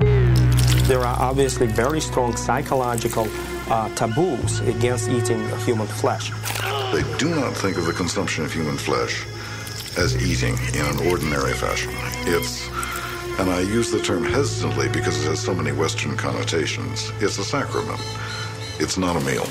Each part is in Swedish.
There are obviously very strong psychological taboos against eating human flesh. They do not think of the consumption of human flesh as eating in an ordinary fashion. It's, and I use the term hesitantly because it has so many Western connotations, it's a sacrament. It's not a meal.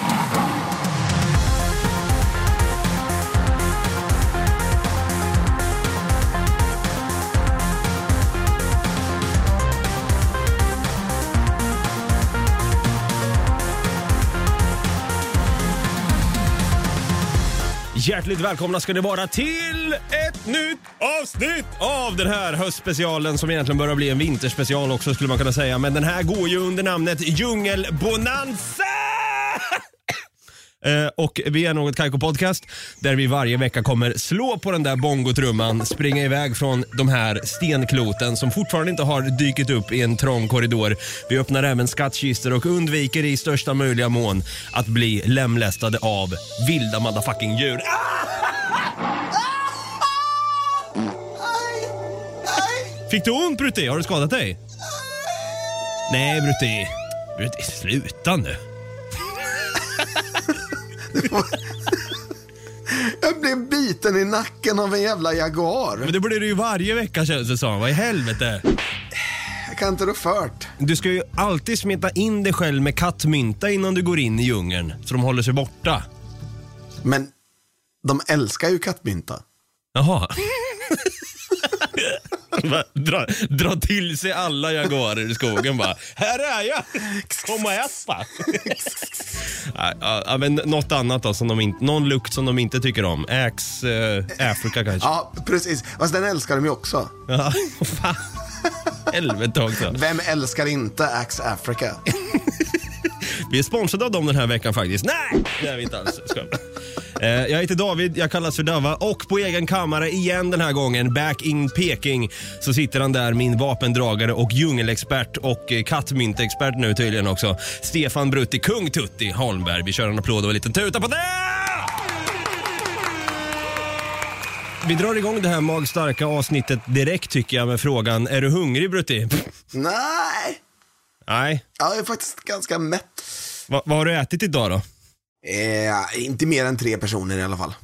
Hjärtligt välkomna ska det vara till ett nytt avsnitt av den här höstspecialen som egentligen börjar bli en vinterspecial också skulle man kunna säga. Men den här går ju under namnet Djungelbonanza! Och vi är Något Kaiko Podcast där vi varje vecka kommer slå på den där bongotrumman, springa iväg från de här stenkloten som fortfarande inte har dykt upp i en trång korridor. Vi öppnar även skattkister och undviker i största möjliga mån att bli lemlästade av vilda motherfucking djur. Fick du ont, Brutti? Har du skadat dig? Nej, Brutti, sluta nu. Jag blev biten i nacken av en jävla jaguar. Men det blir det ju varje vecka, känns det som. Vad i helvete? Jag kan inte rå fört. Du ska ju alltid smeta in dig själv med kattmynta innan du går in i djungeln, så de håller sig borta. Men de älskar ju kattmynta. Jaha. Dra till sig alla jaguarer i skogen bara. Här är jag! Kom och äta! Ja, men något annat då som de inte, någon lukt som de inte tycker om. Afrika kanske. Ja, precis. Fast den älskar de ju också. Ja, fan. Helvete också. Vem älskar inte Axe Africa? Vi är sponsrade av dem den här veckan faktiskt. Nej, det är vi inte alls. Jag heter David, jag kallas för Dava. Och på egen kammare igen den här gången, back in Peking, så sitter han där, min vapendragare och djungelexpert och kattmyntexpert nu tydligen också, Stefan Brutti, Kung Tutti Holmberg. Vi kör en applåd och en liten tuta på det! Vi drar igång det här magstarka avsnittet direkt tycker jag med frågan: är du hungrig, Brutti? Nej. Nej. Ja, jag är faktiskt ganska mätt. Vad har du ätit idag då? Inte mer än 3 personer i alla fall.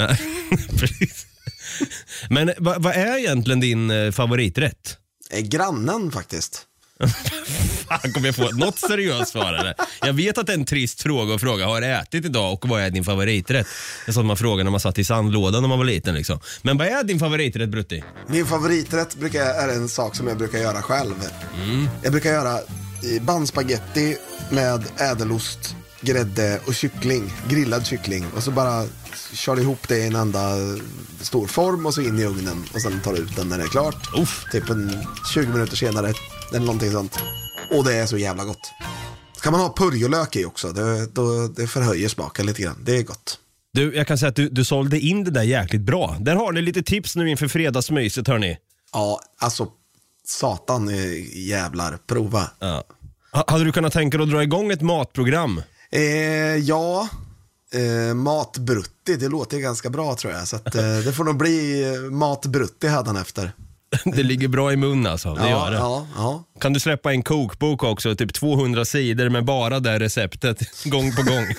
Men vad är egentligen din favoriträtt? Grannen faktiskt. Fan, kommer jag få något seriöst svar eller? Jag vet att det är en trist fråga att fråga: har du ätit idag och vad är din favoriträtt? Det är sånt man frågar när man satt i sandlådan när man var liten liksom. Men vad är din favoriträtt, Brutti? Min favoriträtt är en sak som jag brukar göra själv. Jag brukar göra bandspaghetti med ädelost, grädde och kyckling, grillad kyckling, och så bara kör ihop det i en enda stor form och så in i ugnen och sen tar ut den när det är klart. Typ en 20 minuter senare eller någonting sånt. Och det är så jävla gott. Kan man ha purjolök i också, det förhöjer smaken lite grann. Det är gott. Du, jag kan säga att du sålde in det där jäkligt bra. Där har ni lite tips nu inför fredagsmyset, hörni. Ja, alltså satan jävlar, prova. Ja. Hade du kunnat tänka dig att dra igång ett matprogram? Ja, matbrutti, det låter ganska bra tror jag. Så att, det får nog bli matbrutti hädanefter. Det ligger bra i mun alltså, det gör det. Ja. Kan du släppa en kokbok också, typ 200 sidor med bara det receptet, gång på gång.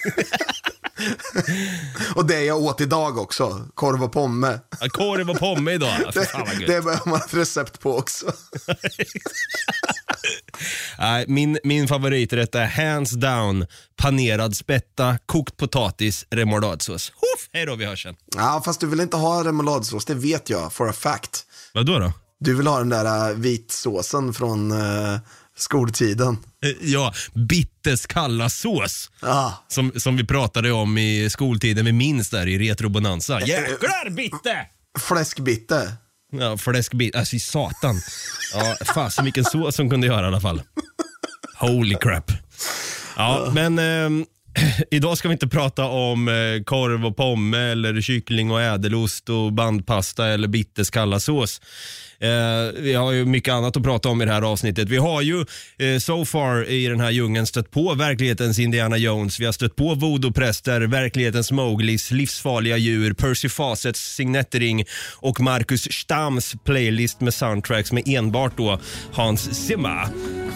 Och det jag åt idag också, korv och pomme. Ja, korv och pomme idag. Det behöver man ett recept på också. Min favoriträtt är hands down panerad spätta, kokt potatis, remouladsås. Hej då, vi hörs sen. Ja, fast du vill inte ha remouladsås, det vet jag for a fact. Vadå då? Du vill ha den där vitsåsen från skoltiden. Ja, bittes kalla sås. Som vi pratade om i skoltiden, vi minns där i Retrobonanza. Jäklar bitte! Fläskbitte. Ja, fläskbitte, alltså i satan. Ja, fasen vilken sås som kunde göra i alla fall. Holy crap. Ja, men Idag ska vi inte prata om korv och pomme eller kyckling och ädelost och bandpasta eller bitterskallarsås. Vi har ju mycket annat att prata om i det här avsnittet. Vi har ju so far i den här djungeln stött på verklighetens Indiana Jones. Vi har stött på voodoo-präster, verklighetens Mowglis, livsfarliga djur, Percy Fawcetts signettering och Marcus Stams playlist med soundtracks med enbart då Hans Zimmer.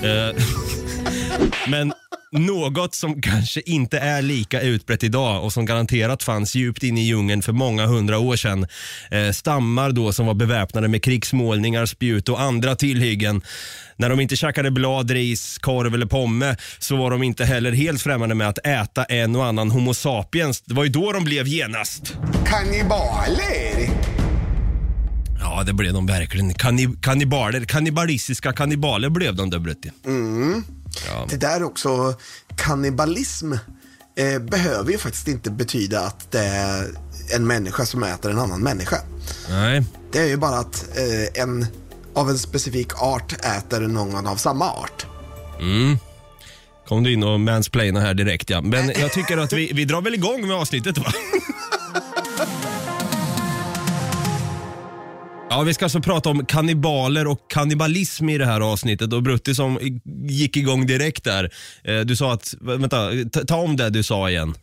Men något som kanske inte är lika utbrett idag och som garanterat fanns djupt inne i djungeln för många 100 år sedan. Stammar då som var beväpnade med krigsmålningar, spjut och andra tillhyggen. När de inte käkade blad, ris, korv eller pomme så var de inte heller helt främmande med att äta en och annan homo sapiens. Det var ju då de blev genast kannibaler. Ja, det blev de verkligen. Kannibalistiska kannibaler blev de där, Brutti. Ja. Det där också, kannibalism behöver ju faktiskt inte betyda att det är en människa som äter en annan människa. Nej. Det är ju bara att en av en specifik art äter någon av samma art. Kom du in och mansplaina här direkt, ja. Men jag tycker att vi drar väl igång med avsnittet, va? Ja, vi ska alltså prata om kannibaler och kannibalism i det här avsnittet. Och Brutti som gick igång direkt där. Du sa att, vänta, ta om det du sa igen.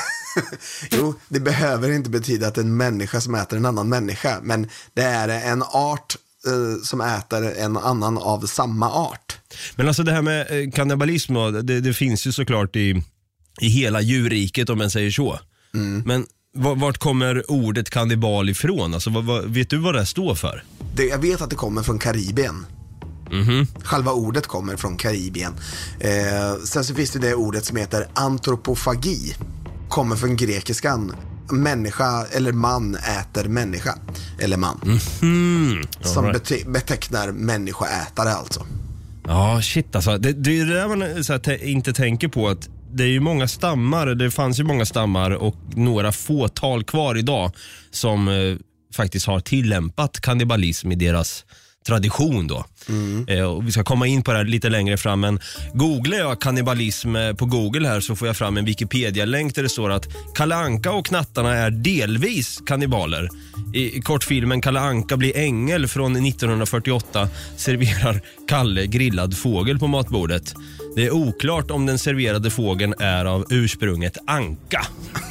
Jo, det behöver inte betyda att en människa som äter en annan människa. Men det är en art som äter en annan av samma art. Men alltså det här med kannibalism, det finns ju såklart i hela djurriket om man säger så. Men vart kommer ordet kannibal ifrån? Alltså, vet du vad det står för? Jag vet att det kommer från Karibien. Själva ordet kommer från Karibien. Sen så finns det ordet som heter antropofagi. Kommer från grekiskan. Människa eller man äter människa. Eller man. Som betecknar människoätare alltså. Ja, shit alltså. Det är det där man så här, inte tänker på, att det är ju många stammar, det fanns ju många stammar och några fåtal kvar idag som faktiskt har tillämpat kannibalism i deras tradition då. Och vi ska komma in på det här lite längre fram, men googlar jag kannibalism på Google här så får jag fram en Wikipedia-länk där det står att Kalle Anka och knattarna är delvis kannibaler. I kortfilmen Kalle Anka blir ängel från 1948 serverar Kalle grillad fågel på matbordet. Det är oklart om den serverade fågeln är av ursprunget anka.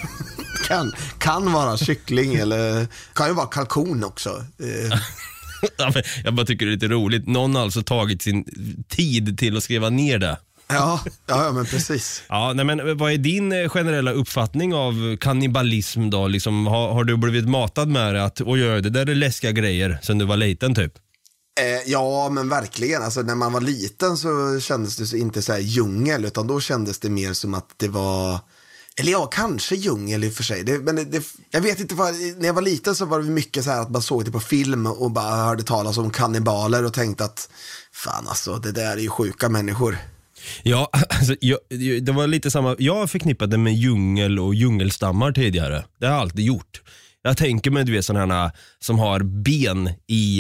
Kan vara kyckling eller kan ju vara kalkon också. Jag bara tycker det är lite roligt. Någon har alltså tagit sin tid till att skriva ner det. Ja, men precis. Ja, nej, men vad är din generella uppfattning av kannibalism då? Liksom, har du blivit matad med det att det där är läskiga grejer sen du var liten typ? Ja, men verkligen. Alltså, när man var liten så kändes det inte så här djungel, utan då kändes det mer som att det var... Eller ja, kanske djungel i och för sig. Jag vet inte, när jag var liten så var det mycket så här att man såg det på film och bara hörde talas om kannibaler och tänkte att fan alltså, det där är ju sjuka människor. Ja, alltså, det var lite samma. Jag förknippade med djungel och djungelstammar tidigare. Det har jag alltid gjort. Jag tänker mig, du vet, sådana här som har ben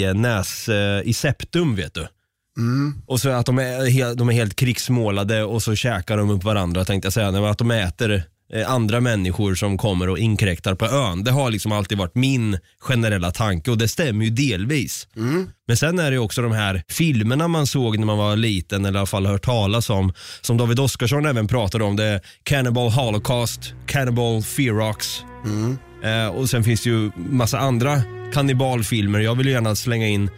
i septum, vet du. Och så att de är helt krigsmålade och så käkar de upp varandra, tänkte jag säga. Att de äter andra människor som kommer och inkräktar på ön. Det har liksom alltid varit min generella tanke, och det stämmer ju delvis. Men sen är det också de här filmerna man såg när man var liten, eller i alla fall hört talas om, som David Oskarsson även pratade om. Det är Cannibal Holocaust, Cannibal Ferox. Och sen finns det ju massa andra kannibalfilmer. Jag vill ju gärna slänga in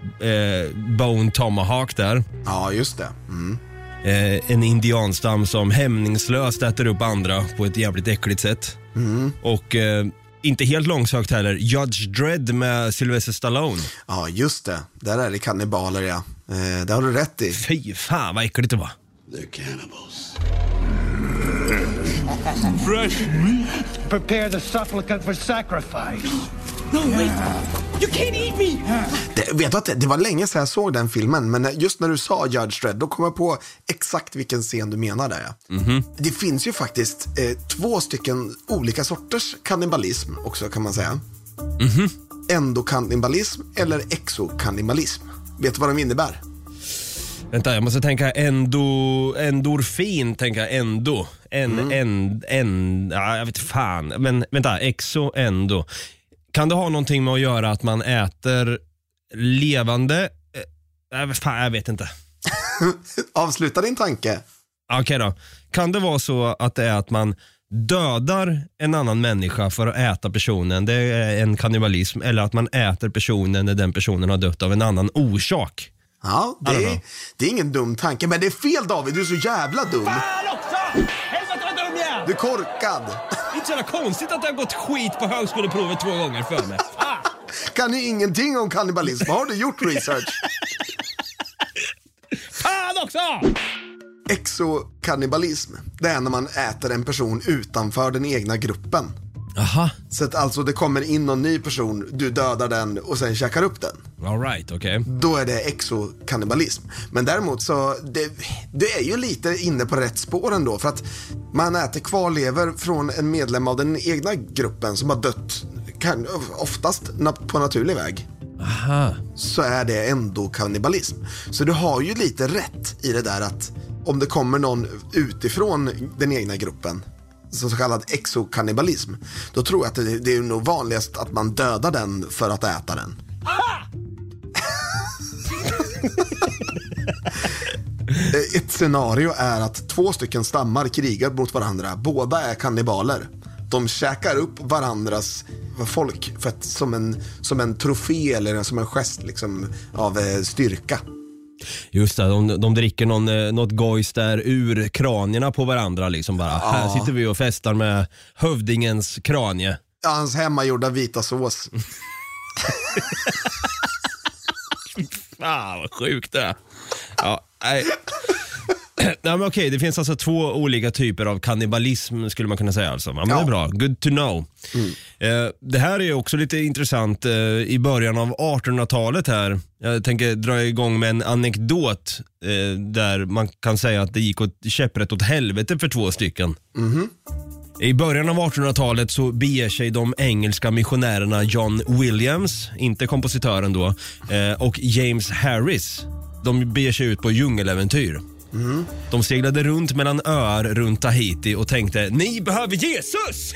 Bone Tomahawk där. Ja, just det. En indianstam som hämningslöst äter upp andra på ett jävligt äckligt sätt. Och inte helt långsökt heller, Judge Dredd med Sylvester Stallone. Ja, just det. Där är det kannibaler, ja. Det har du rätt i. Fy fan, vad äckligt det var. They're cannibals. Fresh meat. Prepare the supplicant for sacrifice. No, wait. You can't eat me. Vet du att det var länge sedan jag såg den filmen, men just när du sa Judge Dredd, då kom jag på exakt vilken scen du menar där. Ja. Det finns ju faktiskt 2 stycken olika sorters kannibalism också, kan man säga. Endokannibalism eller exokannibalism. Vet du vad de innebär? Vänta, jag måste tänka endorfin, tänka endo. Ja, jag vet fan. Men vänta, endo. Kan det ha någonting med att göra att man äter levande? Jag vet inte. Avsluta din tanke. Okej då. Kan det vara så att det är att man dödar en annan människa för att äta personen? Det är en kannibalism. Eller att man äter personen när den personen har dött av en annan orsak? Ja, det är ingen dum tanke. Men det är fel, David, du är så jävla dum. Fan också! Helvete vad dum jag är! Du är korkad. Det är inte så jävla konstigt att det har gått skit på högskoleprovet 2 gånger för mig. Kan ni ingenting om kannibalism? Har du gjort research? Fan också! Exokannibalism, det är när man äter en person utanför den egna gruppen. Aha. Så att alltså det kommer in någon ny person, du dödar den och sen käkar upp den. All right, okej. Då är det exokannibalism. Men däremot så det är ju lite inne på rätt spår ändå, för att man äter kvarlever från en medlem av den egna gruppen som har dött, oftast på naturlig väg. Aha. Så är det ändå kannibalism. Så du har ju lite rätt i det där att om det kommer någon utifrån den egna gruppen, så kallad exokannibalism, då tror jag att det är nog vanligast att man dödar den för att äta den. Ett scenario är att 2 stycken stammar krigar mot varandra. Båda är kannibaler. De käkar upp varandras folk för att, som en trofé eller som en gest liksom, av styrka. Just det, de dricker något gojs där ur kranierna på varandra liksom bara. Ja. Här sitter vi och festar med hövdingens kranie. Ja, hans hemmagjorda vita sås. Vad sjukt det. Ja, nej. Nej, men okej, det finns alltså 2 olika typer av kannibalism skulle man kunna säga alltså. Men det är bra, good to know. Det här är också lite intressant i början av 1800-talet här. Jag tänker dra igång med en anekdot där man kan säga att det gick åt käpprätt åt helvete för 2 stycken. I början av 1800-talet så beger sig de engelska missionärerna John Williams, inte kompositören då, och James Harris. De beger sig ut på djungeläventyr. De seglade runt mellan öar runt Tahiti och tänkte, ni behöver Jesus!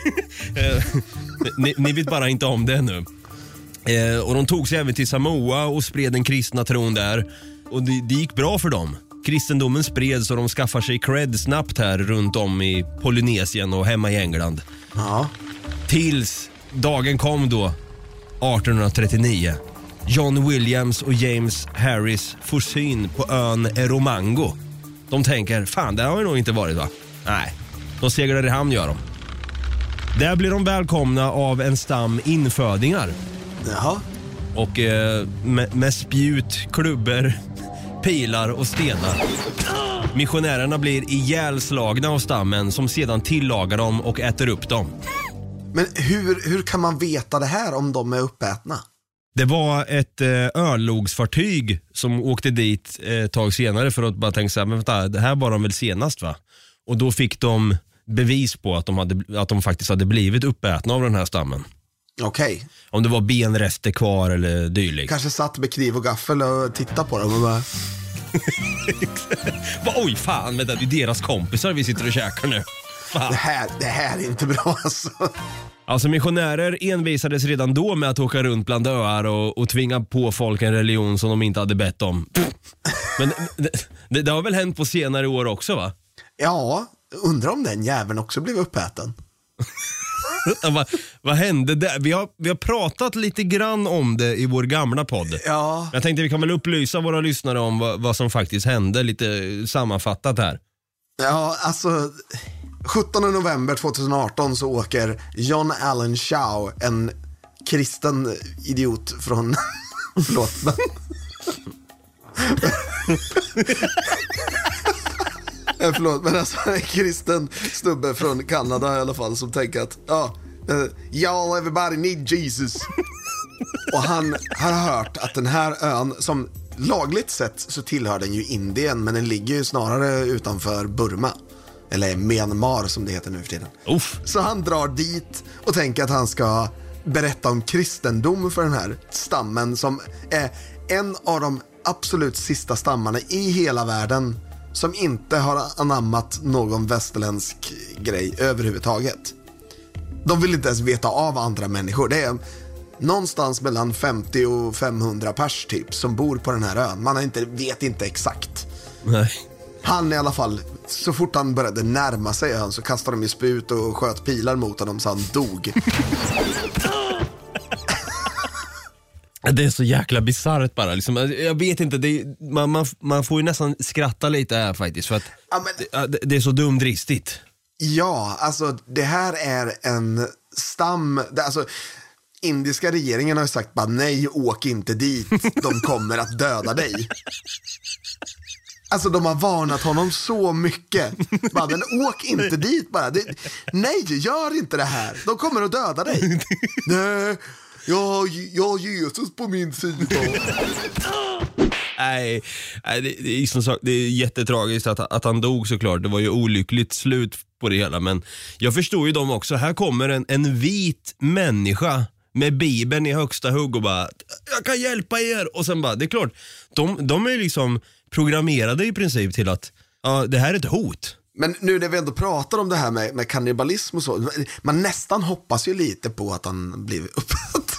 ni vet bara inte om det nu. Och de tog sig även till Samoa och spred den kristna tron där. Och det gick bra för dem. Kristendomen spreds och de skaffar sig cred snabbt här runt om i Polynesien och hemma i England. Ja. Tills dagen kom då, 1839. John Williams och James Harris får syn på ön Eromango. De tänker, fan det har ju nog inte varit va? Nej, de seglar i hamn gör de. Där blir de välkomna av en stam infödingar. Jaha. Och med spjut, klubbor, pilar och stenar. Missionärerna blir ihjälslagna av stammen som sedan tillagar dem och äter upp dem. Men hur kan man veta det här om de är uppätna? Det var ett örlogsfartyg som åkte dit ett tag senare för att bara tänka så här, men vänta, det här var de väl senast va? Och då fick de bevis på att de faktiskt hade blivit uppätna av den här stammen. Okej. Om det var benrester kvar eller dylikt. Kanske satt med kniv och gaffel och tittade på dem och bara... Oj fan, det är deras kompisar vi sitter och käkar nu. Fan. Det här är inte bra alltså. Alltså missionärer envisades redan då med att åka runt bland öar och tvinga på folk en religion som de inte hade bett om. Men det har väl hänt på senare år också va? Ja, undrar om den jäveln också blev uppäten. Vad hände där? Vi har pratat lite grann om det i vår gamla podd. Ja. Jag tänkte vi kan väl upplysa våra lyssnare om vad som faktiskt hände, lite sammanfattat här. Ja, alltså 17 november 2018 så åker John Allen Shaw, en kristen idiot från förlåt men förlåt, men alltså en kristen snubbe från Kanada i alla fall som tänker att y'all everybody need Jesus. Och han har hört att den här ön, som lagligt sett så tillhör den ju Indien, men den ligger ju snarare utanför Burma. Eller Myanmar som det heter nu för tiden. Så han drar dit och tänker att han ska berätta om kristendom för den här stammen som är en av de absolut sista stammarna i hela världen som inte har anammat någon västerländsk grej överhuvudtaget. De vill inte ens veta av andra människor. Det är någonstans mellan 50 och 500 pers typ som bor på den här ön. Man vet inte exakt. Nej. Han i alla fall, så fort han började närma sig ön så kastade de ju sput och sköt pilar mot honom så han dog. Det är så jäkla bizarrt bara liksom. Jag vet inte, man får ju nästan skratta lite här faktiskt. För att det är så dumdristigt. Ja, alltså det här är en stam. Alltså indiska regeringen har ju sagt bara nej, åk inte dit. De kommer att döda dig. Alltså de har varnat honom så mycket. Bara, men åk inte dit bara. Nej, gör inte det här. De kommer att döda dig. Nej, jag har Jesus på min sida. Nej, det är som sagt, det är jättetragiskt att han dog såklart. Det var ju olyckligt slut på det hela. Men jag förstår ju dem också. Här kommer en vit människa med Bibeln i högsta hugg och bara, jag kan hjälpa er. Och sen bara, det är klart, de är liksom programmerade i princip till att det här är ett hot. Men nu när vi ändå pratar om det här med kannibalism och så, man nästan hoppas ju lite på att han blir uppsatt.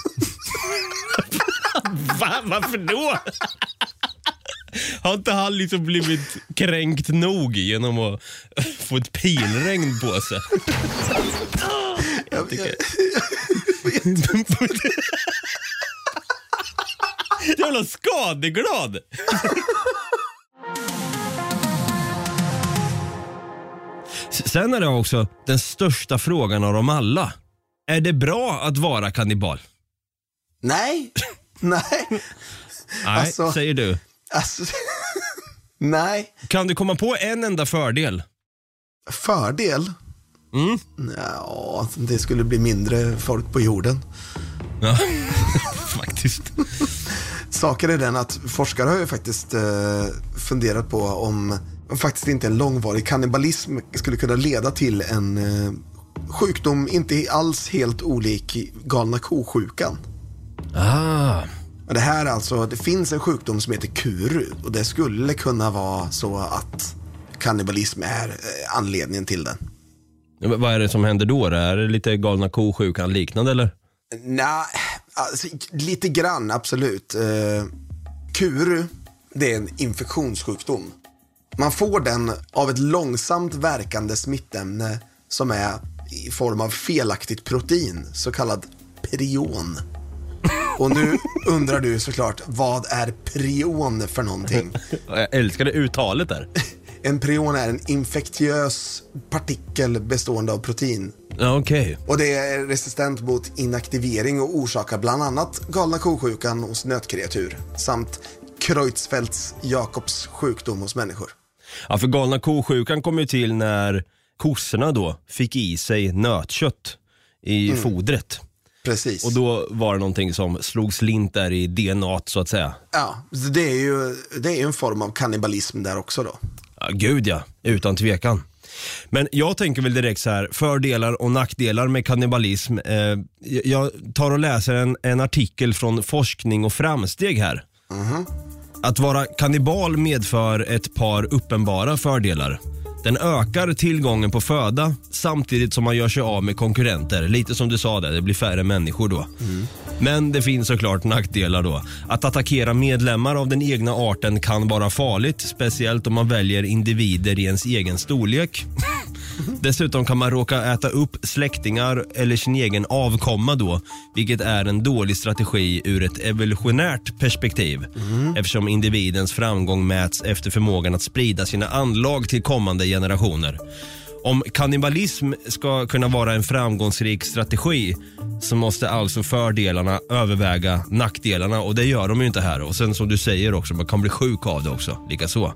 Va? Varför då? Har inte han liksom blivit kränkt nog genom att få ett pilregn på sig? Jävla skadeglad. Sen är det också den största frågan av dem alla. Är det bra att vara kannibal? Nej. Nej, alltså, säger du. Alltså, nej. Kan du komma på en enda fördel? Fördel? Ja, det skulle bli mindre folk på jorden. Ja, faktiskt. Saken är den att forskare har ju faktiskt funderat på om faktiskt inte en långvarig kannibalism skulle kunna leda till en sjukdom inte alls helt olik galna ko-sjukan. Det här alltså, det finns en sjukdom som heter kuru och det skulle kunna vara så att kannibalism är anledningen till den. Vad är det som händer då? Är det lite galna ko-sjukan liknande eller? Nej, alltså, lite grann absolut. Kuru, det är en infektionssjukdom. Man får den av ett långsamt verkande smittämne som är i form av felaktigt protein, så kallad prion. Och nu undrar du såklart, vad är prion för någonting? Jag älskar det uttalet där. En prion är en infektiös partikel bestående av protein. Ja, okej. Och det är resistent mot inaktivering och orsakar bland annat galna ko-sjukan hos nötkreatur samt Creutzfeldt-Jakobs sjukdom hos människor. Ja, för galna ko-sjukan kom ju till när kossorna då fick i sig nötkött i fodret. Precis. Och då var det någonting som slog slint där i DNA så att säga. Ja, det är ju en form av kannibalism där också då. Ja, gud ja, utan tvekan. Men jag tänker väl direkt så här, fördelar och nackdelar med kannibalism. Jag tar och läser en artikel från Forskning och framsteg här. Att vara kannibal medför ett par uppenbara fördelar. Den ökar tillgången på föda samtidigt som man gör sig av med konkurrenter. Lite som du sa där, det blir färre människor då. Men det finns såklart nackdelar då. Att attackera medlemmar av den egna arten kan vara farligt, speciellt om man väljer individer i ens egen storlek. Dessutom kan man råka äta upp släktingar eller sin egen avkomma då, vilket är en dålig strategi ur ett evolutionärt perspektiv. Eftersom individens framgång mäts efter förmågan att sprida sina anlag till kommande generationer. Om kannibalism ska kunna vara en framgångsrik strategi så måste alltså fördelarna överväga nackdelarna, och det gör de ju inte här. Och sen som du säger också, man kan bli sjuk av det också, likaså.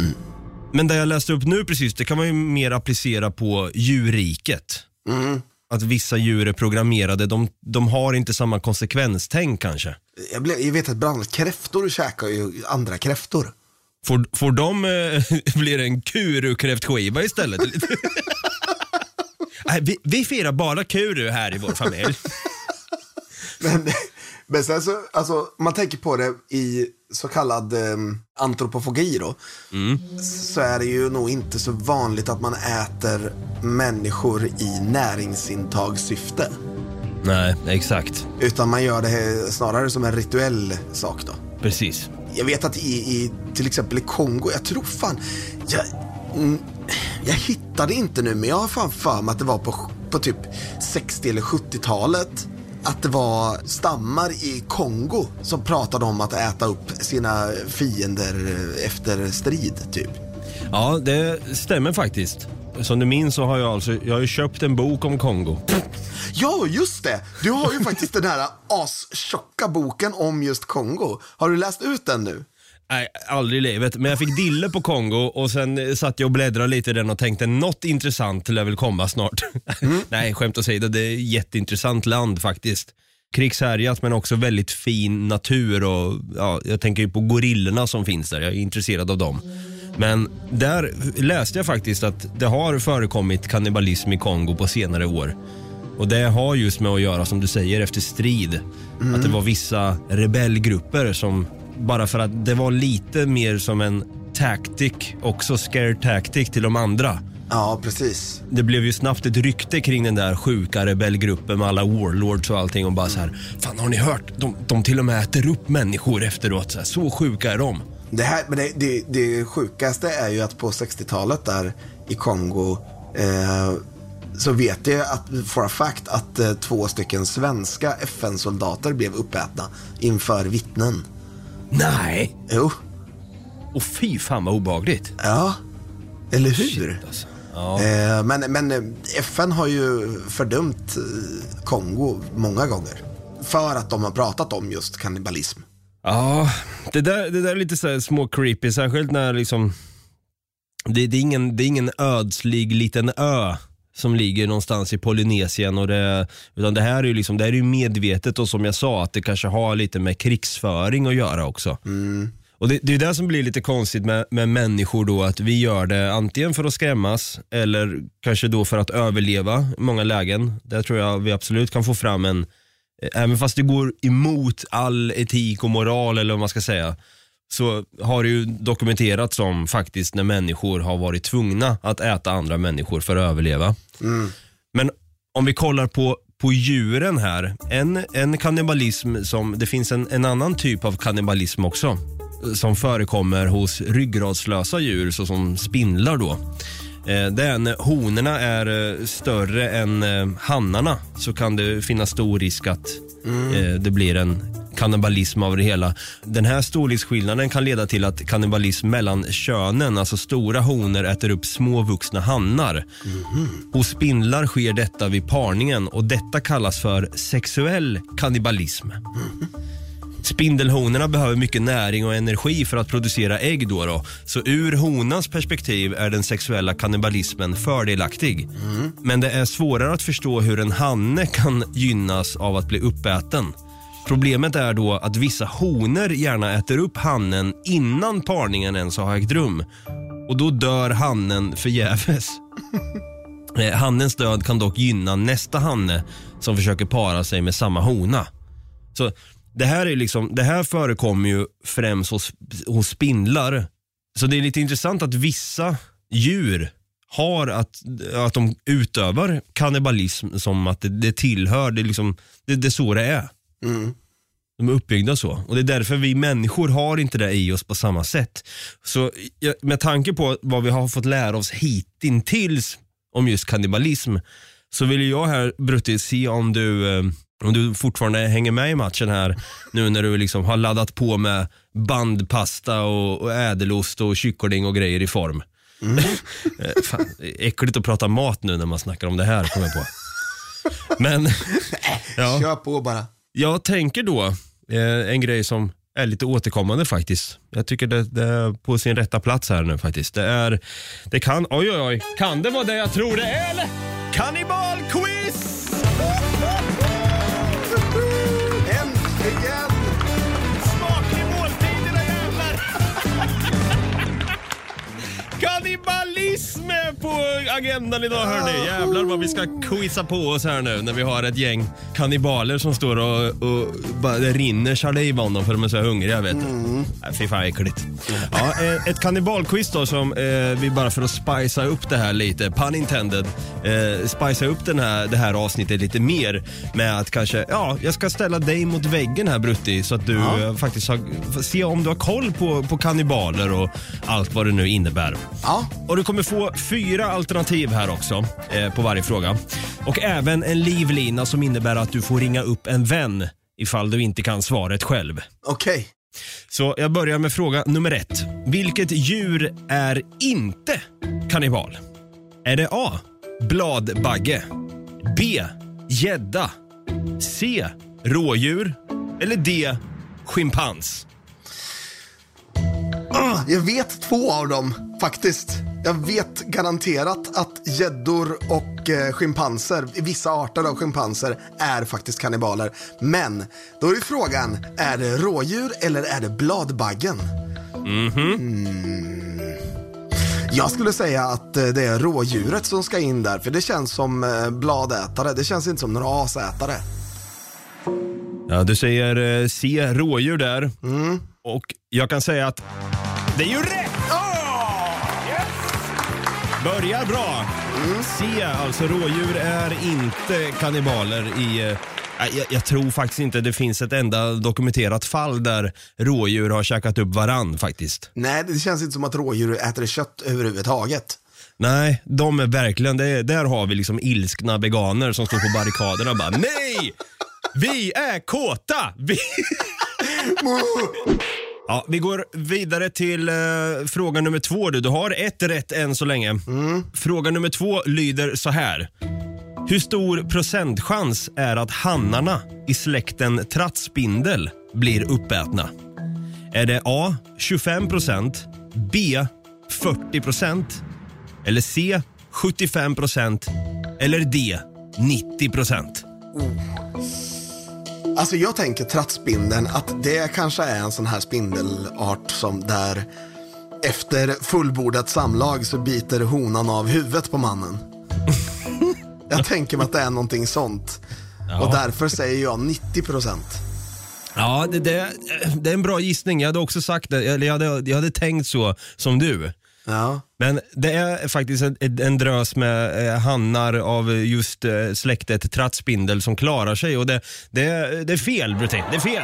Men det jag läste upp nu precis, det kan man ju mer applicera på djurriket. Att vissa djur är programmerade, de har inte samma konsekvenstänk kanske. Jag vet att bland annat kräftor käkar ju andra kräftor. Får de blir en kuru-kräftskiva istället? Nej, vi firar bara kuru här i vår familj. Men sen så, alltså, man tänker på det i så kallad antropofogi då, så är det ju nog inte så vanligt att man äter människor i näringsintagssyfte. Nej, exakt. Utan man gör det snarare som en rituell sak då. Precis. Jag vet att i till exempel i Kongo, jag tror fan jag hittade inte nu, men jag har fan för mig att det var på typ 60 eller 70-talet att det var stammar i Kongo som pratade om att äta upp sina fiender efter strid typ. Ja, det stämmer faktiskt. Som du minns så har jag har ju köpt en bok om Kongo. Ja, just det. Du har ju faktiskt den här astjocka boken om just Kongo. Har du läst ut den nu? Nej, aldrig i livet. Men jag fick dille på Kongo och sen satt jag och bläddrade lite i den och tänkte något intressant lär väl komma snart. Nej, skämt åsido, det är ett jätteintressant land faktiskt. Krigshärjat men också väldigt fin natur och ja, jag tänker ju på gorillorna som finns där. Jag är intresserad av dem. Men där läste jag faktiskt att det har förekommit kannibalism i Kongo på senare år. Och det har just med att göra, som du säger, efter strid. Att det var vissa rebellgrupper som, bara för att det var lite mer som en tactic, också scare tactic till de andra. Ja, precis. Det blev ju snabbt ett rykte kring den där sjuka rebellgruppen med alla warlords och allting och bara så här, fan har ni hört? De till och med äter upp människor efteråt, så sjuka är de. Det sjukaste är ju att på 60-talet där i Kongo så vet jag att for a fact att 2 stycken svenska FN-soldater blev uppätna inför vittnen. Nej. Jo. Och fy fan vad obehagligt. Ja, eller hur? Shit, alltså. Ja. Men FN har ju fördömt Kongo många gånger för att de har pratat om just kannibalism. Ja, det där är lite så här små creepy, särskilt när liksom det är ingen ödslig liten ö som ligger någonstans i Polynesien och utan det här är ju liksom, det här är ju medvetet och som jag sa att det kanske har lite med krigsföring att göra också. Och det är det som blir lite konstigt med människor då, att vi gör det antingen för att skrämmas eller kanske då för att överleva i många lägen. Där tror jag vi absolut kan få fram även fast det går emot all etik och moral eller vad man ska säga, så har det ju dokumenterats som faktiskt när människor har varit tvungna att äta andra människor för att överleva. Men om vi kollar på djuren här, en kannibalism som, det finns en annan typ av kannibalism också som förekommer hos ryggradslösa djur såsom spindlar då. Det är när honorna är större än hannarna, så kan det finnas stor risk att det blir en kannibalism av det hela. Den här storleksskillnaden kan leda till att kannibalism mellan könen, alltså stora honor äter upp små vuxna hannar. Hos spindlar sker detta vid parningen och detta kallas för sexuell kannibalism. Spindelhonorna behöver mycket näring och energi för att producera ägg då. Så ur honans perspektiv är den sexuella kannibalismen fördelaktig. Men det är svårare att förstå hur en hanne kan gynnas av att bli uppäten. Problemet är då att vissa honor gärna äter upp hannen innan parningen ens har ägt rum. Och då dör hannen förgäves. Hannens död kan dock gynna nästa hanne som försöker para sig med samma hona. Så det här är liksom, det här förekommer ju främst hos spindlar. Så det är lite intressant att vissa djur har att de utövar kannibalism som att det tillhör, det är liksom, det är så det är. De är uppbyggda så. Och det är därför vi människor har inte det i oss på samma sätt. Så med tanke på vad vi har fått lära oss hittills om just kannibalism, så vill jag här, Brutti, se om du fortfarande hänger med i matchen här nu när du liksom har laddat på med bandpasta och ädelost och kyckling och grejer i form. Fan, äckligt att prata mat nu när man snackar om det här, kommer jag på. Men ja, kör på bara. Jag tänker då en grej som är lite återkommande faktiskt. Jag tycker det är på sin rätta plats här nu faktiskt. Det kan, oj, kan det vara det jag tror det är, eller? Kannibalquiz! Äntligen! Smaklig måltid, dina jävlar! Kannibalism på agendan idag hörni. Jävlar vad vi ska quizza på oss här nu när vi har ett gäng kannibaler som står och bara, det rinner saliv om dem för de är så hungriga, vet du. Fy fan äckligt. Ja, ett kannibalquiz då som vi bara för att spicea upp det här lite, pun intended, spicea upp det här avsnittet lite mer med att kanske, jag ska ställa dig mot väggen här Brutti så att du faktiskt se om du har koll på kannibaler och allt vad det nu innebär. Ja. Och du kommer få 4 alternativ här också på varje fråga. Och även en livlina som innebär att du får ringa upp en vän ifall du inte kan svaret själv. Okej. Så jag börjar med fråga nummer 1. Vilket djur är inte kannibal? Är det A, bladbagge, B, gädda, C, rådjur eller D, schimpans? Jag vet 2 av dem faktiskt. Jag vet garanterat att gäddor och schimpanser, vissa arter av schimpanser, är faktiskt kannibaler. Men då är frågan, är det rådjur eller är det bladbaggen? Jag skulle säga att det är rådjuret som ska in där, för det känns som bladätare. Det känns inte som några asätare. Ja, du säger C, rådjur där. Och jag kan säga att det är ju rätt! Yes! Börjar bra. C, alltså rådjur är inte kannibaler i... Jag tror faktiskt inte det finns ett enda dokumenterat fall där rådjur har käkat upp varann faktiskt. Nej, det känns inte som att rådjur äter kött överhuvudtaget. Nej, de är verkligen... Där har vi liksom ilskna veganer som står på barrikaderna och bara nej! Vi är kåta! Ja, vi går vidare till fråga nummer 2. Du har 1 rätt än så länge. Fråga nummer 2 lyder så här. Hur stor procentchans är att hannarna i släkten trattspindel blir uppätna? Är det A, 25%, B, 40% eller C, 75% eller D, 90%? Alltså jag tänker trattspindeln, att det kanske är en sån här spindelart som där efter fullbordat samlag så biter honan av huvudet på mannen. Jag tänker mig att det är någonting sånt. Och därför säger jag 90%. Ja, det är en bra gissning. Jag hade också sagt det, eller jag hade tänkt så som du. Ja. Men det är faktiskt en drös med hannar av just släktet trattspindel som klarar sig. Och det är fel, Brutin. Det är fel.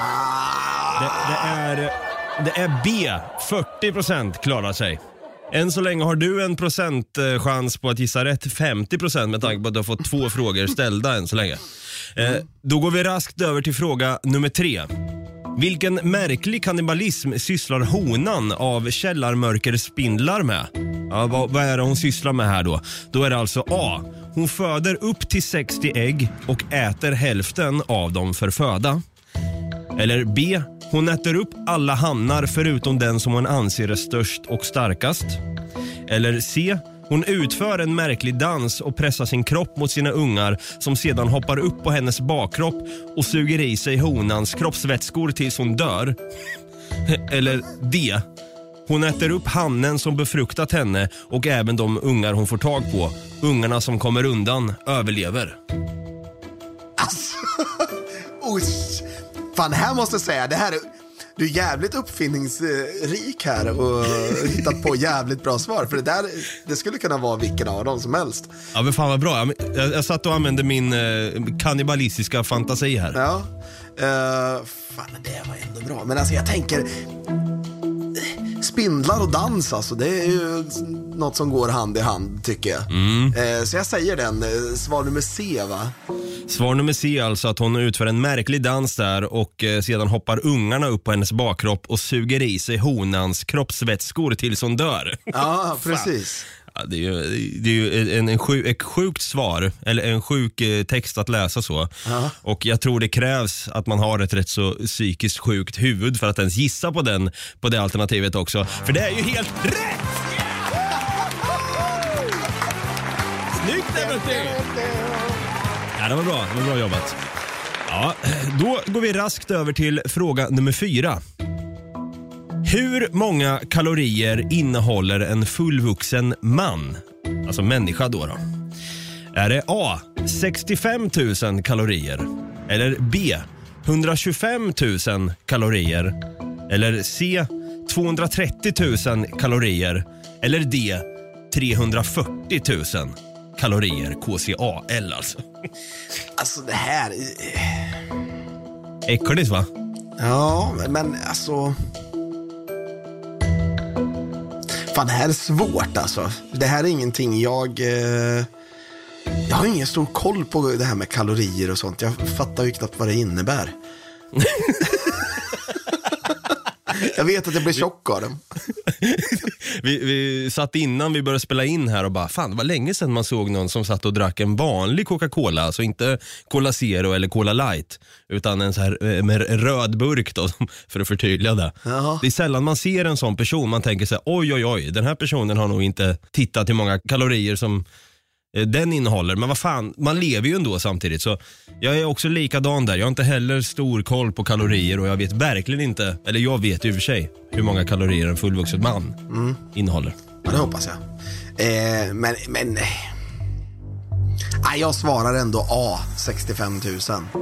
Det är B. 40% klarar sig. Än så länge har du en procentchans på att gissa rätt, 50% med tanke på att du har fått 2 frågor ställda än så länge. Då går vi raskt över till fråga nummer 3. Vilken märklig kannibalism sysslar honan av källarmörkerspindlar med? Ja, vad är det hon sysslar med här då? Då är det alltså A. Hon föder upp till 60 ägg och äter hälften av dem för föda. Eller B. Hon äter upp alla hannar förutom den som hon anser är störst och starkast. Eller C. Hon utför en märklig dans och pressar sin kropp mot sina ungar som sedan hoppar upp på hennes bakkropp och suger i sig honans kroppsvätskor tills hon dör. Eller D. Hon äter upp hannen som befruktat henne och även de ungar hon får tag på. Ungarna som kommer undan överlever. Alltså, fan, här måste jag säga, det här är... Du är jävligt uppfinningsrik här och hittat på jävligt bra svar. För det skulle kunna vara vilken av dem som helst. Ja, men fan vad bra. Jag satt och använde min kannibalistiska fantasi här. Ja, fan det var ändå bra. Men alltså jag tänker... Spindlar och dans, alltså, det är ju något som går hand i hand, tycker jag. Så jag säger den, svar nummer C, va? Svar nummer C, alltså att hon utför en märklig dans där och sedan hoppar ungarna upp på hennes bakkropp och suger i sig honans kroppsvätskor tills hon dör. Ja, precis. Ja, det är ju ett sjukt svar, eller en sjuk text att läsa så. Aha. Och jag tror det krävs att man har ett rätt så psykiskt sjukt huvud för att ens gissa på det alternativet också. För det är ju helt rätt! Snyggt, Everty! Ja, det var bra. Det var bra jobbat. Ja, då går vi raskt över till fråga nummer 4. Hur många kalorier innehåller en fullvuxen man? Alltså människa då. Är det A, 65 000 kalorier? Eller B, 125 000 kalorier? Eller C, 230 000 kalorier? Eller D, 340 000 kalorier? KCAL alltså. Alltså det här... Äckligt va? Ja, men alltså... Fan, det här är svårt alltså. Det här är ingenting jag har ingen stor koll på det här med kalorier och sånt. Jag fattar ju knappt vad det innebär. Jag vet att jag blir tjock av dem. Vi satt innan vi började spela in här och bara, fan det var länge sedan man såg någon som satt och drack en vanlig Coca-Cola, alltså inte Cola Zero eller Cola Light, utan en så här med röd burk då, för att förtydliga det. Jaha. Det är sällan man ser en sån person, man tänker så här, oj, den här personen har nog inte tittat hur många kalorier som den innehåller, men vad fan, man lever ju ändå samtidigt, så jag är också likadan där. Jag har inte heller stor koll på kalorier och jag vet verkligen inte, eller jag vet ju i och för sig hur många kalorier en fullvuxen man innehåller. Ja, det hoppas jag. Men jag svarar ändå A, 65 000.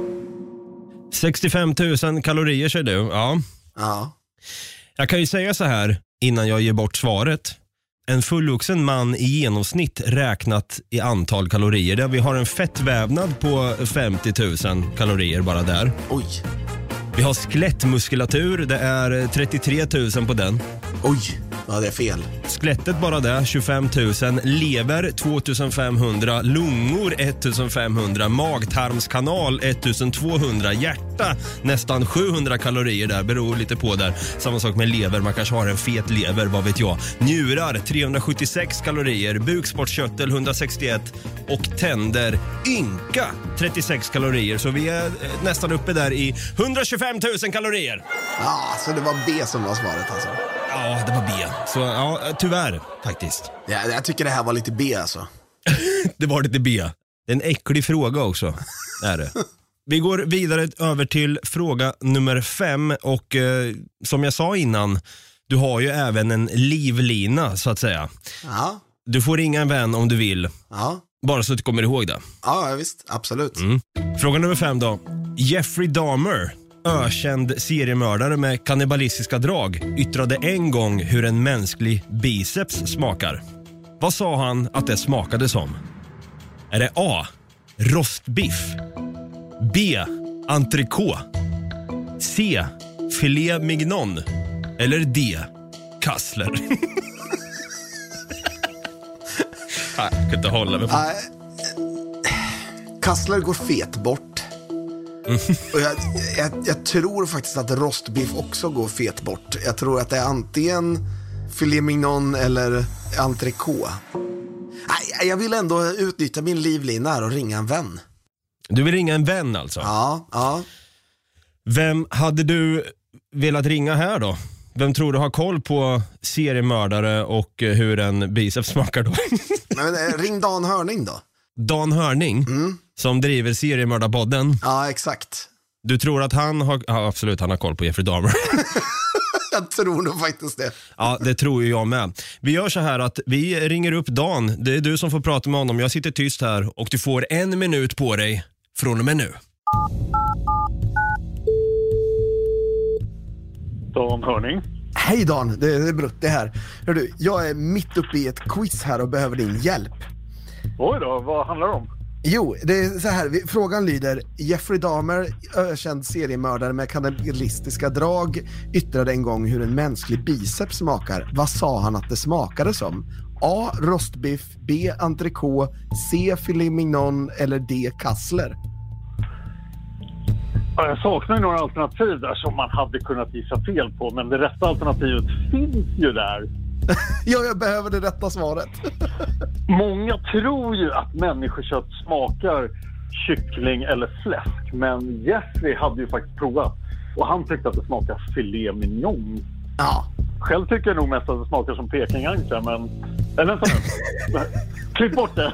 65 000 kalorier säger du, ja. Ja. Jag kan ju säga så här innan jag ger bort svaret. En fullvuxen man i genomsnitt räknat i antal kalorier, där vi har en fettvävnad på 50 000 kalorier bara där. Oj. Vi har skelettmuskulatur, det är 33 000 på den. Oj, ja det är fel. Skelettet bara där, 25 000. Lever 2500. Lungor 1500. Magtarmskanal 1200. Hjärta nästan 700 kalorier där, beror lite på där. Samma sak med lever, man kanske har en fet lever, vad vet jag. Njurar 376 kalorier. Bukspottkörtel 161. Och tänder ynka 36 kalorier. Så vi är nästan uppe där i 125 000 kalorier. Ja, så det var B som var svaret alltså. Ja, det var B. Så ja, tyvärr faktiskt. Ja, jag tycker det här var lite B alltså. Det var lite B. Det är en äcklig fråga också. Är det. Vi går vidare över till fråga nummer 5. Och som jag sa innan, du har ju även en livlina så att säga. Ja. Du får ringa en vän om du vill. Ja. Bara så att du kommer ihåg det. Ja, visst. Absolut. Fråga nummer 5 då. Jeffrey Dahmer, ökänd seriemördare med kannibalistiska drag, yttrade en gång hur en mänsklig biceps smakar. Vad sa han att det smakade som? Är det A, rostbiff? B, entrecote? C, filet mignon? Eller D, kassler? Jag kan inte hålla mig på. Kassler går fet bort. Och jag tror faktiskt att rostbiff också går fet bort. Jag tror att det är antingen filet mignon eller entrecote. Nej, jag vill ändå utnyttja min livlina här och ringa en vän. Du vill ringa en vän alltså? Ja. Vem hade du velat ringa här då? Vem tror du har koll på seriemördare och hur en biceps smakar då? Men, ring Dan Hörning då. Dan Hörning, som driver seriemördarpodden. Ja, exakt. Du tror att han har... Ja, absolut, han har koll på Jeffrey Dahmer. Jag tror nog faktiskt det. Ja, det tror ju jag med. Vi gör så här att vi ringer upp Dan. Det är du som får prata med honom. Jag sitter tyst här och du får 1 minut på dig från och med nu. Dan Hörning. Hej Dan, det är Brutti här. Hör du, jag är mitt uppe i ett quiz här och behöver din hjälp. Oj då, vad handlar det om? Jo, det är så här, frågan lyder: Jeffrey Dahmer, ökänd seriemördare med kannibalistiska drag, yttrade en gång hur en mänsklig biceps smakar. Vad sa han att det smakade som? A, rostbiff, B, entrecote, C, filet mignon eller D, kassler? Ja, jag saknar några alternativ där som man hade kunnat gissa fel på, men det rätta alternativet finns ju där. Ja, jag behöver det rätta svaret. Många tror ju att människokött smakar kyckling eller fläsk, men Jeffrey hade ju faktiskt provat och han tyckte att det smakar filet mignon. Ja. Själv tycker jag nog mest att det smakar som pekinganka, men... vänta nu. Klipp bort det.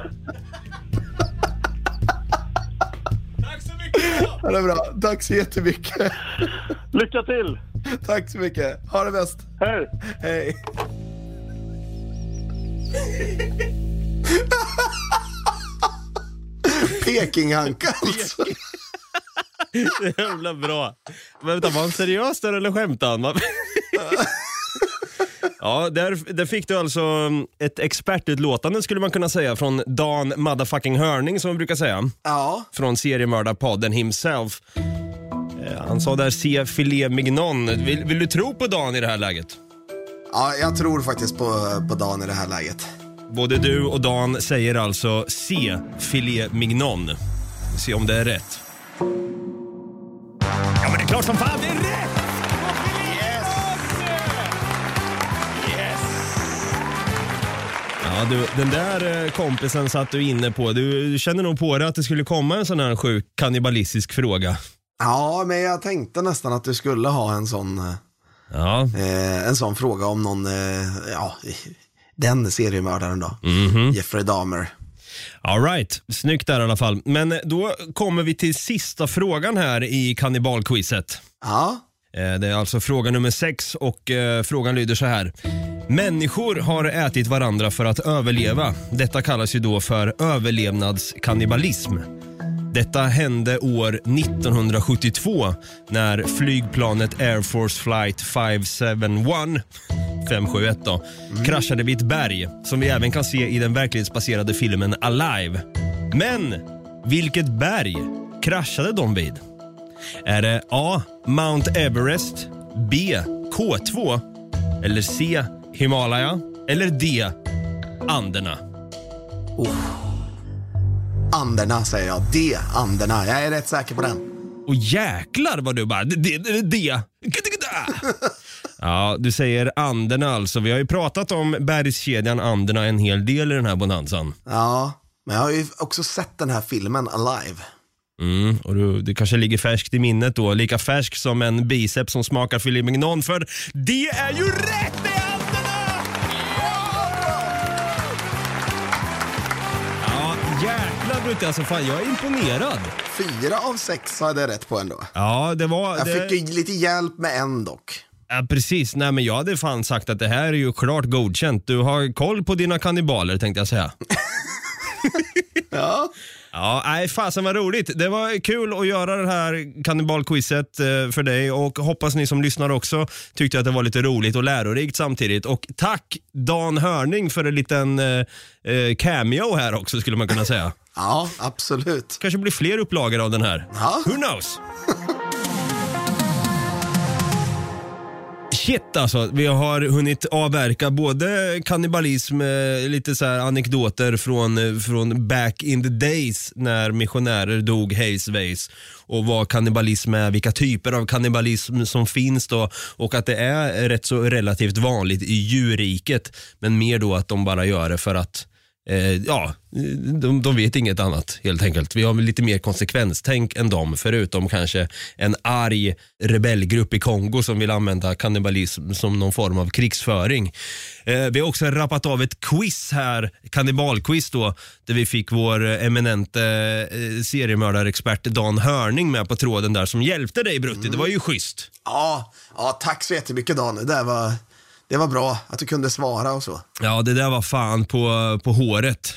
Tack så mycket! Ja, det är bra. Tack så jättemycket. Lycka till! Tack så mycket. Ha det bäst. Hej! Hej. Pekinghanka alltså. Det är jävla bra. Men vänta, var han seriös där eller skämtade han? Ja, där fick du alltså ett expertutlåtande skulle man kunna säga från Dan Motherfucking Hörning som vi brukar säga. Ja. Från seriemördarpodden himself. Han sa där se filet mignon. Vill du tro på Dan i det här läget? Ja, jag tror faktiskt på Dan i det här läget. Både du och Dan säger alltså se filet mignon. Se om det är rätt. Ja, men det är klart som fan det är rätt! Ja, den där kompisen satt du inne på. Du känner nog på det att det skulle komma en sån här sjuk kannibalistisk fråga. Ja, men jag tänkte nästan att du skulle ha en sån en sån fråga om någon den seriemördaren då. Jeffrey Dahmer. All right, snyggt där i alla fall. Men då kommer vi till sista frågan här i kannibalquizet. Ja. Det är alltså fråga nummer 6 och frågan lyder så här. Människor har ätit varandra för att överleva. Detta kallas ju då för överlevnadskannibalism. Detta hände år 1972 när flygplanet Air Force Flight 571 då, kraschade vid ett berg som vi även kan se i den verklighetsbaserade filmen Alive. Men vilket berg kraschade de vid? Är det A. Mount Everest, B. K2 eller C. Himalaya eller D. Anderna? Anderna säger jag. D. Anderna. Jag är rätt säker på den. Och jäklar vad du bara D. Ja, du säger Anderna alltså. Vi har ju pratat om bergskedjan Anderna en hel del i den här bonanzan. Ja, men jag har ju också sett den här filmen Alive. Och det kanske ligger färskt i minnet då. Lika färsk som en biceps som smakar filet mignon. För det är ju rätt! Det är Anderna! Ja, jäklar Brutte. Alltså fan, jag är imponerad. 4 av 6 hade jag rätt på ändå. Ja, det var... Jag fick ju lite hjälp med en dock. Ja, precis. Nej, men jag hade fan sagt att det här är ju klart godkänt. Du har koll på dina kannibaler, tänkte jag säga. Ja. Ja, nej, fasen var roligt. Det var kul att göra det här kannibalquizet för dig och hoppas ni som lyssnar också tyckte att det var lite roligt och lärorikt samtidigt. Och tack Dan Hörning för en liten cameo här också skulle man kunna säga. Ja, absolut. Kanske blir fler upplagor av den här. Ja. Who knows? Shit alltså, vi har hunnit avverka både kannibalism, lite så här anekdoter från back in the days när missionärer dog hejsvejs och vad kannibalism är, vilka typer av kannibalism som finns då och att det är rätt så relativt vanligt i djurriket, men mer då att de bara gör det för att de vet inget annat helt enkelt. Vi har lite mer konsekvenstänk än dem, förutom kanske en arg rebellgrupp i Kongo som vill använda kannibalism som någon form av krigsföring. Vi har också rappat av ett quiz här, kannibalquiz då, där vi fick vår eminente seriemördarexpert Dan Hörning med på tråden där som hjälpte dig Brutti. Det var ju schysst. Ja, tack så jättemycket Dan. Det var bra att du kunde svara och så. Ja, det där var fan på håret.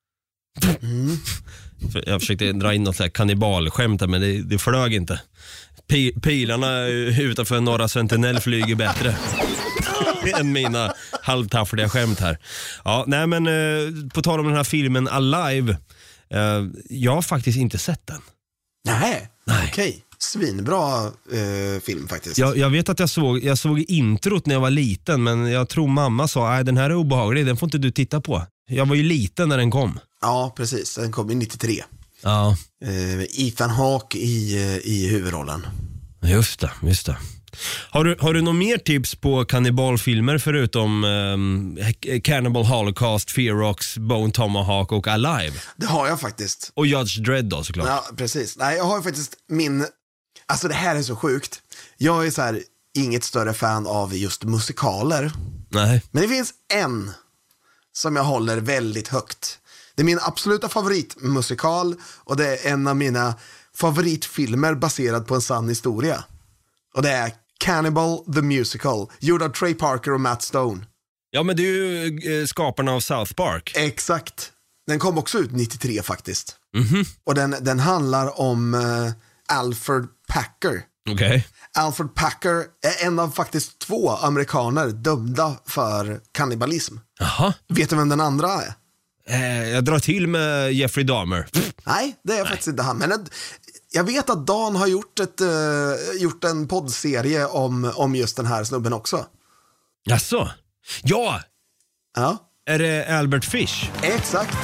Jag försökte dra in något sånt här kannibalskämt men det flög inte. Pilarna utanför Norra Sentinel flyger bättre än mina halvtaffliga skämt här. Ja, nej men på tal om den här filmen Alive, jag har faktiskt inte sett den. Nej. Okej. Svinbra film faktiskt. Jag vet att jag såg introt när jag var liten, men jag tror mamma sa nej, den här är obehaglig, den får inte du titta på. Jag var ju liten när den kom. Ja, precis. Den kom i 93. Ja. Ethan Hawke i huvudrollen. Just det. Har du någon mer tips på kannibalfilmer förutom Cannibal Holocaust, Ferox, Bone Tomahawk och Alive? Det har jag faktiskt. Och Judge Dredd då såklart. Ja, precis. Nej, jag har faktiskt alltså det här är så sjukt. Jag är så här inget större fan av just musikaler. Nej. Men det finns en som jag håller väldigt högt. Det är min absoluta favoritmusikal och det är en av mina favoritfilmer baserad på en sann historia. Och det är Cannibal the Musical, gjord av Trey Parker och Matt Stone. Ja, men det är ju skaparna av South Park. Exakt. Den kom också ut 93 faktiskt. Mhm. Och den handlar om Alfred Packer. Okej. Alfred Packer är en av faktiskt 2 amerikaner dömda för kannibalism. Jaha. Vet du vem den andra är? Jag drar till med Jeffrey Dahmer. Nej, det är faktiskt inte han. Men jag vet att Dan har gjort en poddserie om just den här snubben också. Jaså? Ja! Ja, Är det Albert Fish? exakt.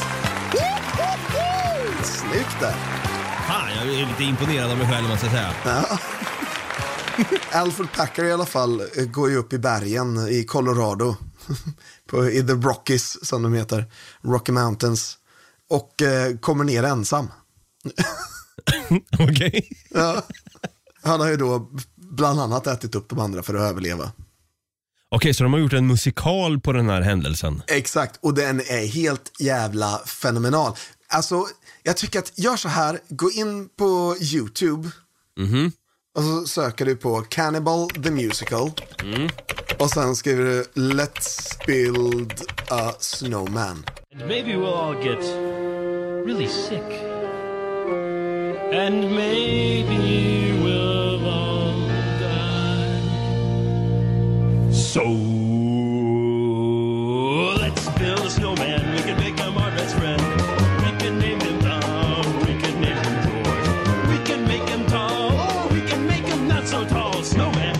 Snyggt där. Fan, jag är lite imponerad av mig själv, måste jag säga. Alfred Packer i alla fall går ju upp i bergen i Colorado. I the Rockies som de heter. Rocky Mountains. Och kommer ner ensam. Okej. Ja. Han har ju då bland annat ätit upp de andra för att överleva. Okej, så de har gjort en musikal på den här händelsen. Exakt, och den är helt jävla fenomenal. Alltså, jag tycker att gör så här, gå in på YouTube och så söker du på Cannibal the Musical och sen skriver du Let's build a snowman. And maybe we'll all get really sick. And maybe we'll all die. So let's build a snowman. We can make him our best friend. We can name him Tom. We can name him George. We can make him tall. Or we can make him not so tall. Snowman.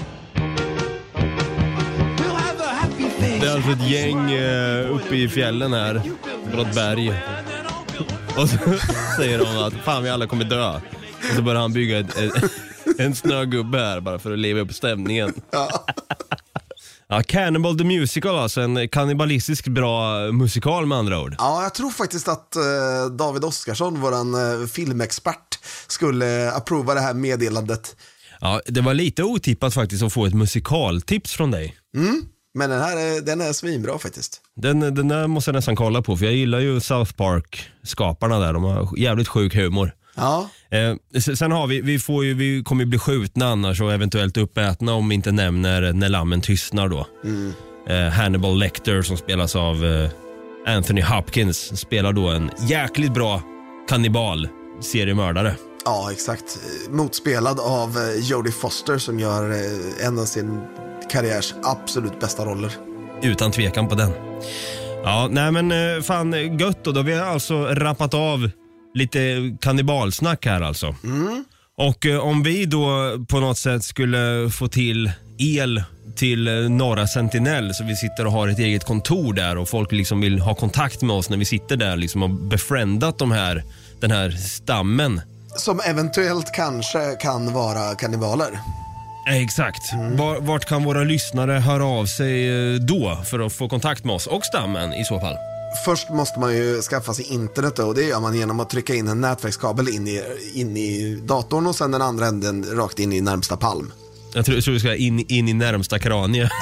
We'll have a happy face. Det är alltså ett gäng uppe i fjällen här, på ett berg. Och så säger de att fan, vi alla kommer dö. Och så börjar han bygga en snögubbe här bara för att leva upp stämningen. Ja, Cannibal the Musical, alltså en kannibalistisk bra musikal med andra ord. Ja, jag tror faktiskt att David Oskarsson, våran filmexpert, skulle approva det här meddelandet. Ja, det var lite otippat faktiskt att få ett musikaltips från dig. Men den är svinbra faktiskt. Den där måste jag nästan kolla på, för jag gillar ju South Park-skaparna där. De har jävligt sjuk humor. Ja. Sen har vi kommer ju bli skjutna annars och eventuellt uppätna om vi inte nämner När lammen tystnar då. Hannibal Lecter som spelas av Anthony Hopkins spelar då en jäkligt bra kannibal seriemördare. Ja, exakt. Motspelad av Jodie Foster som gör en av sin karriärs absolut bästa roller. Utan tvekan på den. Ja, nej men fan gött då. Då har vi alltså rappat av lite kannibalsnack här alltså. Och om vi då på något sätt skulle få till el till Norra Sentinel, så vi sitter och har ett eget kontor där och folk liksom vill ha kontakt med oss när vi sitter där liksom och befriendat den här stammen. Som eventuellt kanske kan vara kannibaler. Exakt. Vart kan våra lyssnare höra av sig då för att få kontakt med oss och stammen i så fall? Först måste man ju skaffa sig internet då, och det gör man genom att trycka in en nätverkskabel in i datorn och sen den andra änden rakt in i närmsta palm. Jag tror du ska in i närmsta kranie.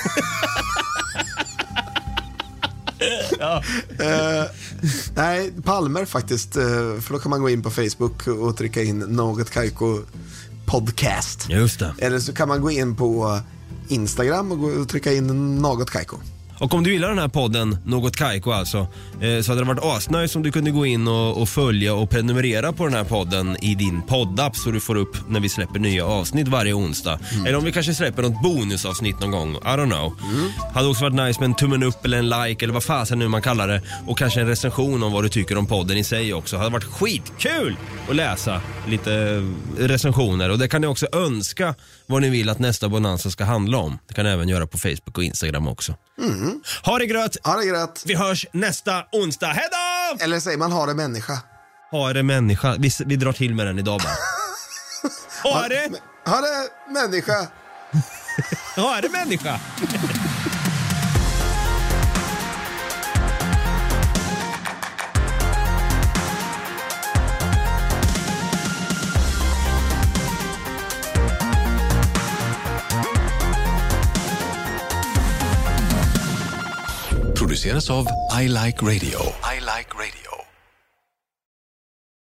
Ja. Nej, palmer faktiskt, för då kan man gå in på Facebook och trycka in Något Kaiko podcast. Just det. Eller så kan man gå in på Instagram och trycka in Något Kaiko. Och om du gillar den här podden, Något Kaiko alltså, så hade det varit asnöjs om du kunde gå in och följa och prenumerera på den här podden i din poddapp, så du får upp när vi släpper nya avsnitt varje onsdag. Eller om vi kanske släpper något bonusavsnitt någon gång, I don't know. Hade också varit nice med en tummen upp eller en like eller vad fasen nu man kallar det. Och kanske en recension om vad du tycker om podden i sig också. Hade varit skitkul att läsa lite recensioner. Och det kan ni också önska vad ni vill att nästa bonanza ska handla om. Det kan ni även göra på Facebook och Instagram också. Ha det gröt! Ha det gröt! Vi hörs nästa onsdag. Hej då! Eller säger man ha det människa? Ha det människa. Vi drar till med den idag bara. Ha det! Ha det människa! Ha det människa! Produceras av I Like Radio. I Like Radio.